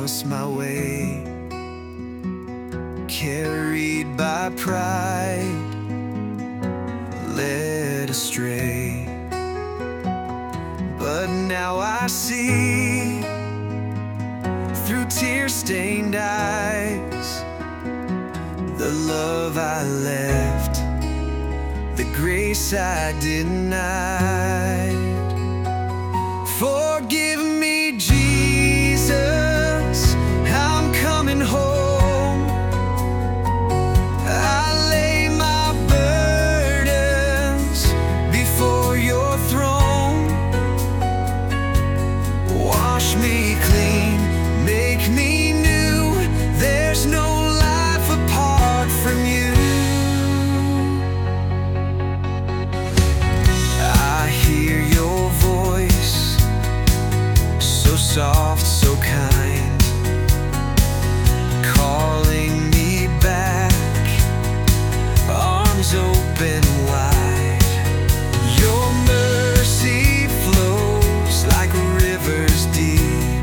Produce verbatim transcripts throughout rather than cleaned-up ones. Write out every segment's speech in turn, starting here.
lost my way, carried by pride, led astray. But now I see, through tear-stained eyes, the love I left, the grace I denied. Forgive me, Jesus, I'm coming home. I lay my burdens before your throne. Wash me clean, make me new. There's no life apart from you. I hear your voice, so soft, so kind, calling me back, arms open wide. Your mercy flows like rivers deep.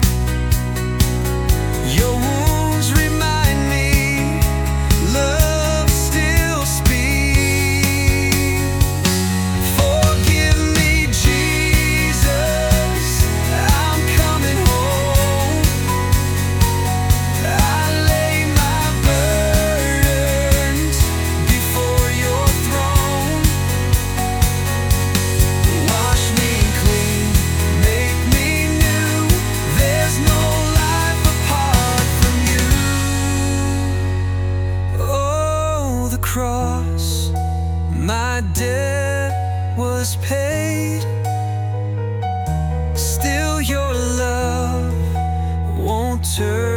Your wounds remind me love still speaks. Forgive me, Jesus, I'm coming home. I lay my burdens before your throne. Wash me clean, make me new. There's no life apart from you. Oh, the cross, my debt was paid. Still your love won't turn